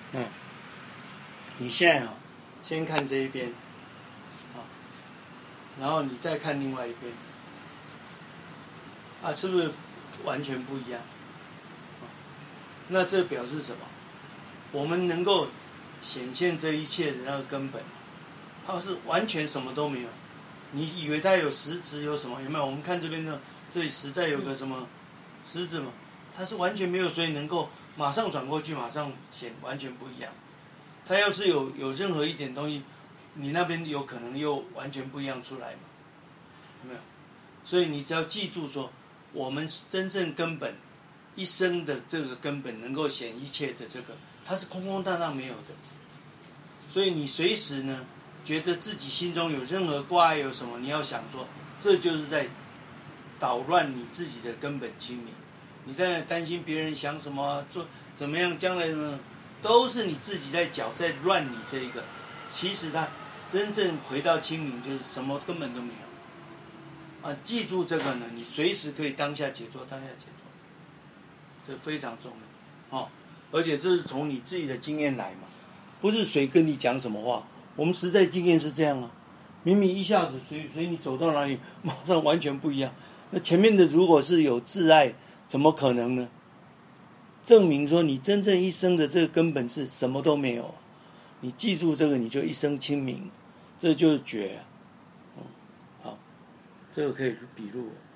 你现在先看这一边，然后你再看另外一边，是不是完全不一样？那这表示什么？我们能够显现这一切的那个根本，它是完全什么都没有。你以为它有实质有什么？有没有？我们看这边的，这里实在有个什么实质嘛？它是完全没有，所以能够马上转过去，马上显完全不一样。它要是有任何一点东西，你那边有可能又完全不一样出来嘛？有没有？所以你只要记住说，我们真正根本一生的这个根本能够显一切的这个，它是空空荡荡没有的。所以你随时呢，觉得自己心中有任何挂碍有什么，你要想说，这就是在捣乱你自己的根本清明。你在担心别人想什么，做怎么样，将来呢，都是你自己在搅，在乱你这一个。其实它真正回到清明，就是什么根本都没有。记住这个呢，你随时可以当下解脱，当下解脱，这非常重要。而且这是从你自己的经验来嘛，不是谁跟你讲什么话。我们实在经验是这样啊，明明一下子随你走到哪里，马上完全不一样。那前面的如果是有挚爱，怎么可能呢？证明说你真正一生的这个根本是什么都没有。你记住这个，你就一生清明，这就是觉。好，这个可以笔录。